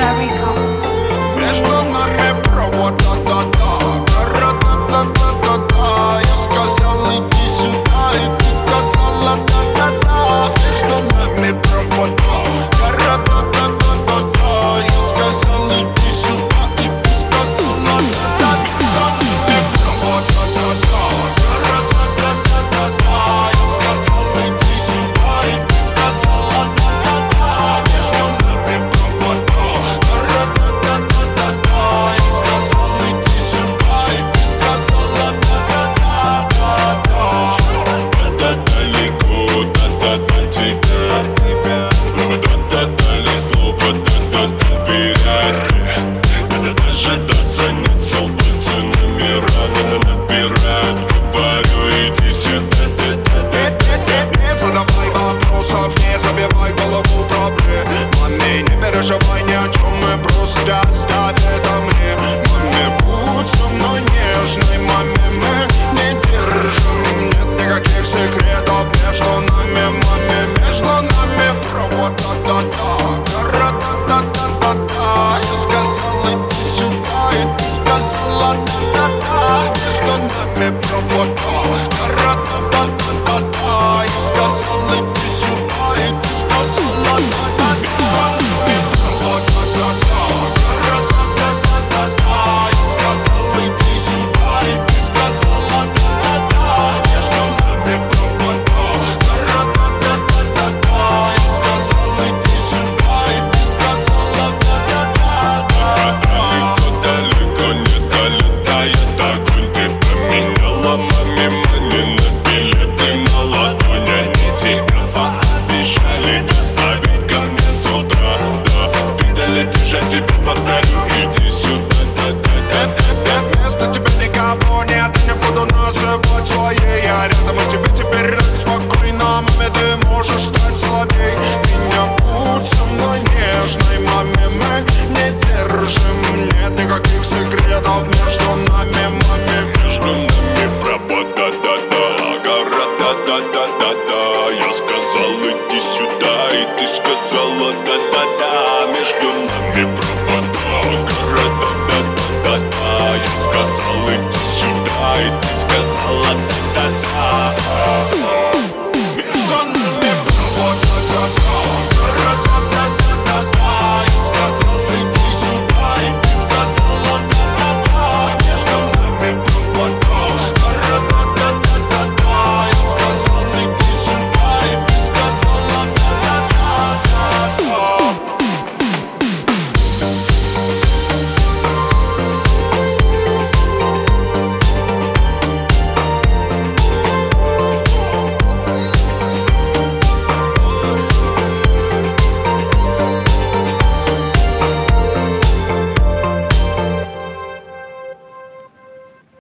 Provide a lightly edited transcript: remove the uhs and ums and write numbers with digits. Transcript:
Jericho. Между нами провода, да-да, ра-да-да-да-да-да. Я сказал, иди сюда, и ты сказала, да-да-да. Между нами провода, ра-да-да-да-да-да. Я сказал, иди сюда, и ты сказала, да-да-да. Провода, да-да, ра-да-да-да-да-да. Я сказал, иди сюда, и ты сказала, да-да-да. Между нами провода, ра-да-да-да-да-да. Я сказал, иди сюда, и ты сказала, да-да-да-да-да. Да-да далеко, да-да до тебя. Да-да не слово, да-да вперед. Да-да дожидаться нет сил, пальцы номера набирают. Говорю, иди сюда, не задавай вопросов, не забивай голову проблемами. Не переживай ни о чем, мы просто оставь это мне. Маме, будь со мной нежной, маме, мы не держим. Нет никаких секретов между нами, маме, между нами провод, да-да-да.